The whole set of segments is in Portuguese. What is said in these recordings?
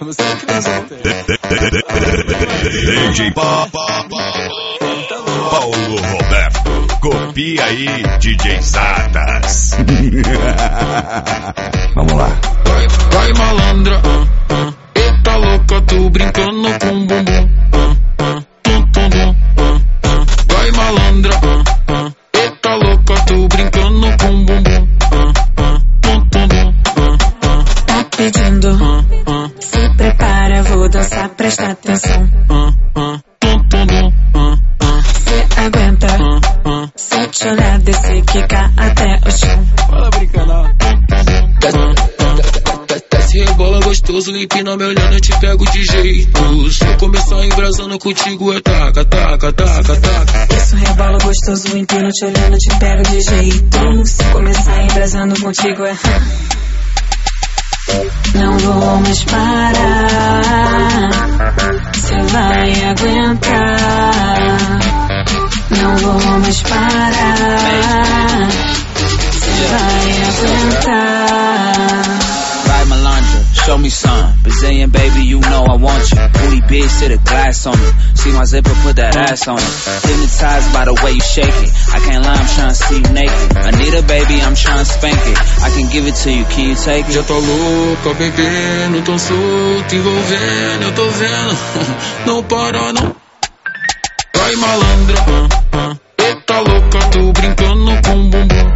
Você que não solteiro. DJ Paulo Roberto, copia aí, DJ Zadas. Vamos lá. Vai malandra, eita louca, tô brincando com o bumbum. Vai malandra, eita louca, tô brincando com o bumbum. Tá pedindo, se prepara, vou dançar, presta atenção. Cê aguenta, se eu te olhar, descer, quicar até o chão. Fala brincando. Desce, rebola gostoso, empina me olhando, eu te pego de jeito. Se eu começar embrasando contigo, é taca, taca, taca, taca. Isso, rebola gostoso, empino te olhando, te pego de jeito. Se começar embrasando contigo, é... Não vou mais parar, cê vai aguentar. Não vou mais parar, cê vai aguentar. Vai malandra, show me some. Brazilian baby, you know I want you. Booty big, sit a glass on it. See my zipper, put that ass on it. Hypnotized by the way you shake it. I can't lie, I'm tryna see you naked. Anita baby, I'm tryna spank it. I can give it to you, can you take it? Já tá louca, bebendo, tão solto, envolvendo, eu tô vendo. Não para não. Vai malandra, eita louca, tô brincando com o bumbum.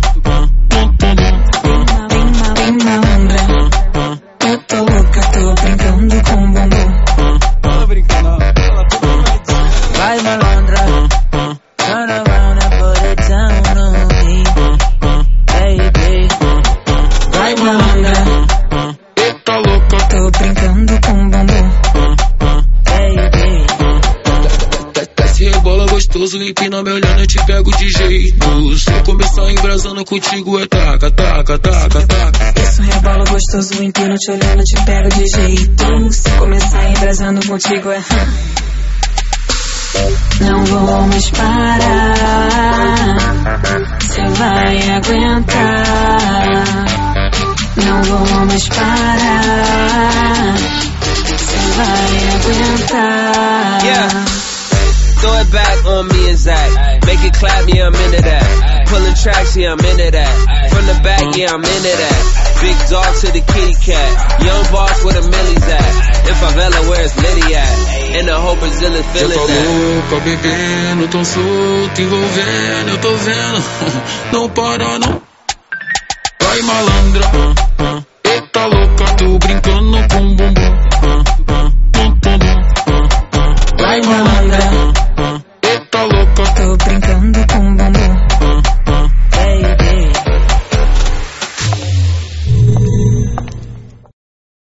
Vem malandra, eu tô louca, tô brincando com o bumbum. Fala brincando. Vai malandra, turn around and put it down on me, baby. Vai malandra, Eita louca, tô brincando com o bumbum. Baby. desce, rebola gostoso, empina me olhando, eu te pego de jeito. Se eu começar embrasando contigo, é taca, taca, taca, taca. Isso, rebola gostoso, empino te olhando, te pego de jeito. Se começar embrasando contigo, é... Não vou mais parar, cê vai aguentar. Não vou mais parar, cê vai aguentar. Yeah. Throw it back on me and Zach. Make it clap, yeah, I'm into that. Pulling tracks, yeah, I'm into that. From the back, yeah, I'm into that. Big dog to the kitty cat. Young boss where the millies at. In favela, where's Liddy at? In the whole Brazilian Já feeling tá that. louca, bebendo, tão solto, envolvendo, eu tô vendo. Não para não. Vai malandra, eita louca, tô brincando com o bumbum. Vai malandra, Eita louca, tô brincando com o bumbum.